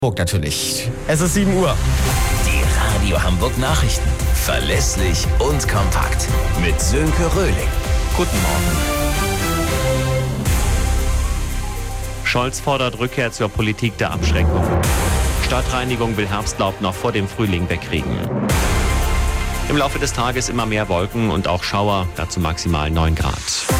Natürlich. Es ist 7 Uhr. Die Radio Hamburg Nachrichten. Verlässlich und kompakt. Mit Sönke Röhling. Guten Morgen. Scholz fordert Rückkehr zur Politik der Abschreckung. Stadtreinigung will Herbstlaub noch vor dem Frühling wegkriegen. Im Laufe des Tages immer mehr Wolken und auch Schauer, dazu maximal 9 Grad.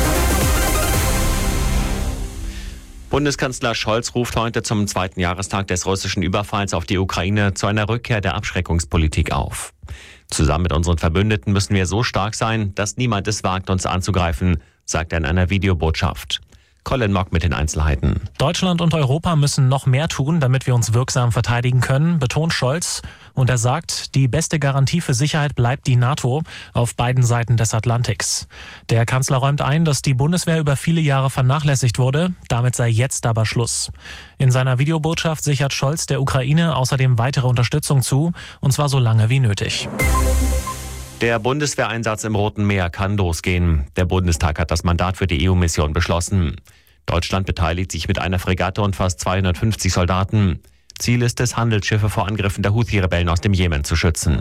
Bundeskanzler Scholz ruft heute zum 2. Jahrestag des russischen Überfalls auf die Ukraine zu einer Rückkehr der Abschreckungspolitik auf. Zusammen mit unseren Verbündeten müssen wir so stark sein, dass niemand es wagt, uns anzugreifen, sagt er in einer Videobotschaft. Colin Mock mit den Einzelheiten. Deutschland und Europa müssen noch mehr tun, damit wir uns wirksam verteidigen können, betont Scholz. Und er sagt, die beste Garantie für Sicherheit bleibt die NATO auf beiden Seiten des Atlantiks. Der Kanzler räumt ein, dass die Bundeswehr über viele Jahre vernachlässigt wurde. Damit sei jetzt aber Schluss. In seiner Videobotschaft sichert Scholz der Ukraine außerdem weitere Unterstützung zu, und zwar so lange wie nötig. Der Bundeswehreinsatz im Roten Meer kann losgehen. Der Bundestag hat das Mandat für die EU-Mission beschlossen. Deutschland beteiligt sich mit einer Fregatte und fast 250 Soldaten. Ziel ist es, Handelsschiffe vor Angriffen der Houthi-Rebellen aus dem Jemen zu schützen.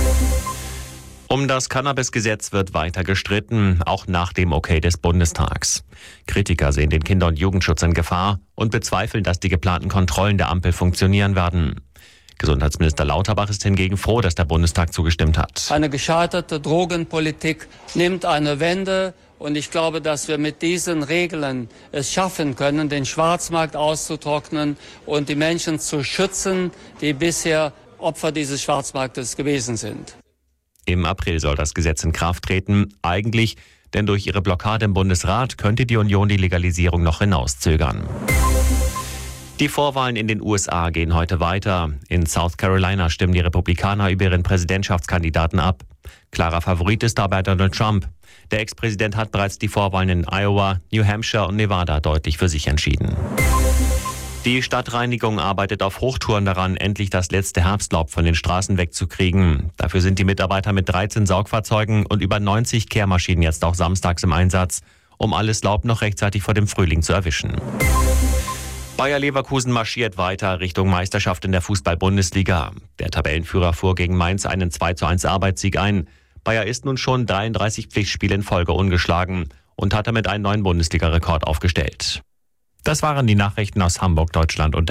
Um das Cannabis-Gesetz wird weiter gestritten, auch nach dem Okay des Bundestags. Kritiker sehen den Kinder- und Jugendschutz in Gefahr und bezweifeln, dass die geplanten Kontrollen der Ampel funktionieren werden. Gesundheitsminister Lauterbach ist hingegen froh, dass der Bundestag zugestimmt hat. Eine gescheiterte Drogenpolitik nimmt eine Wende. Und ich glaube, dass wir mit diesen Regeln es schaffen können, den Schwarzmarkt auszutrocknen und die Menschen zu schützen, die bisher Opfer dieses Schwarzmarktes gewesen sind. Im April soll das Gesetz in Kraft treten. Eigentlich, denn durch ihre Blockade im Bundesrat könnte die Union die Legalisierung noch hinauszögern. Die Vorwahlen in den USA gehen heute weiter. In South Carolina stimmen die Republikaner über ihren Präsidentschaftskandidaten ab. Klarer Favorit ist dabei Donald Trump. Der Ex-Präsident hat bereits die Vorwahlen in Iowa, New Hampshire und Nevada deutlich für sich entschieden. Die Stadtreinigung arbeitet auf Hochtouren daran, endlich das letzte Herbstlaub von den Straßen wegzukriegen. Dafür sind die Mitarbeiter mit 13 Saugfahrzeugen und über 90 Kehrmaschinen jetzt auch samstags im Einsatz, um alles Laub noch rechtzeitig vor dem Frühling zu erwischen. Bayer Leverkusen marschiert weiter Richtung Meisterschaft in der Fußball-Bundesliga. Der Tabellenführer fuhr gegen Mainz einen 2:1 Arbeitssieg ein. Bayer ist nun schon 33 Pflichtspiele in Folge ungeschlagen und hat damit einen neuen Bundesliga-Rekord aufgestellt. Das waren die Nachrichten aus Hamburg, Deutschland und